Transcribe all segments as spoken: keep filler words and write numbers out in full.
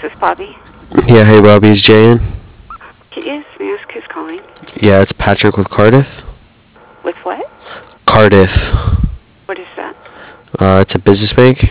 this Bobby? Yeah, hey Bobby, is Jay in? He is. May I ask who's calling? Yeah, it's Patrick with Cardiff. With what? Cardiff. What is that? Uh, it's a business bank.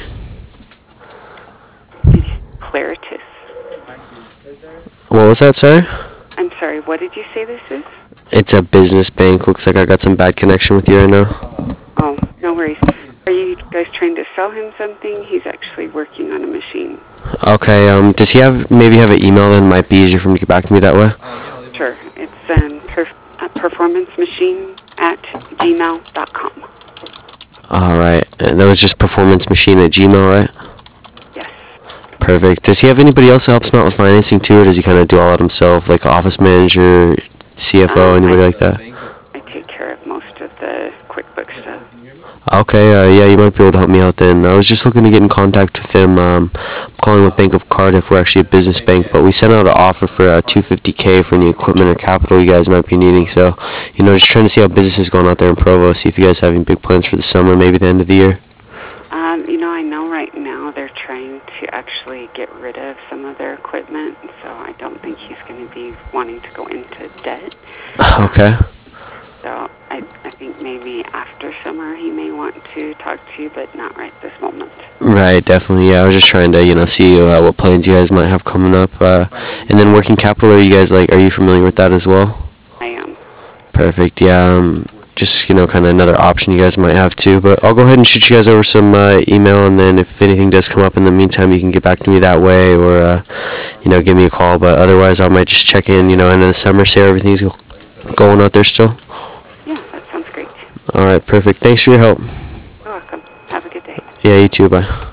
Claritas. What was that, sorry? I'm sorry, what did you say this is? It's a business bank. Looks like I got some bad connection with you right now. Oh, no worries. Are you guys trying to sell him something? He's actually working on a machine. Okay, um, does he have, maybe have an email that might be easier for him to get back to me that way? Sure. It's um, perf- uh, performance machine at gmail dot com. Alright, and that was just performance machine at Gmail, right? Yes. Perfect. Does he have anybody else that helps him out with financing too, or does he kind of do all that himself, like office manager, C F O, Um, anybody I, like that? I take care of most of the QuickBooks stuff. Okay, uh, yeah, you might be able to help me out then. I was just looking to get in contact with him. Um, I'm calling with Bank of Cardiff. We're actually a business bank, but we sent out an offer for uh, two hundred fifty K for any equipment or capital you guys might be needing. So, you know, just trying to see how business is going out there in Provo, see if you guys have any big plans for the summer, maybe the end of the year. Um, you know, I know right now they're trying to actually get rid of some of their equipment, so I don't think he's going to be wanting to go into debt. Okay. So I, I think maybe after summer he may want to talk to you, but not right this moment. Right, definitely. Yeah, I was just trying to, you know, see uh, what plans you guys might have coming up. Uh, and then working capital, are you guys like, are you familiar with that as well? I am. Perfect. Yeah. Um, just, you know, kind of another option you guys might have too. But I'll go ahead and shoot you guys over some uh, email, and then if anything does come up in the meantime, you can get back to me that way, or uh, you know, give me a call. But otherwise, I might just check in, you know, end of the summer, see how everything's going out there still. Yeah, that sounds great. All right. Perfect. Thanks for your help. You're welcome. Have a good day. Yeah. You too. Bye.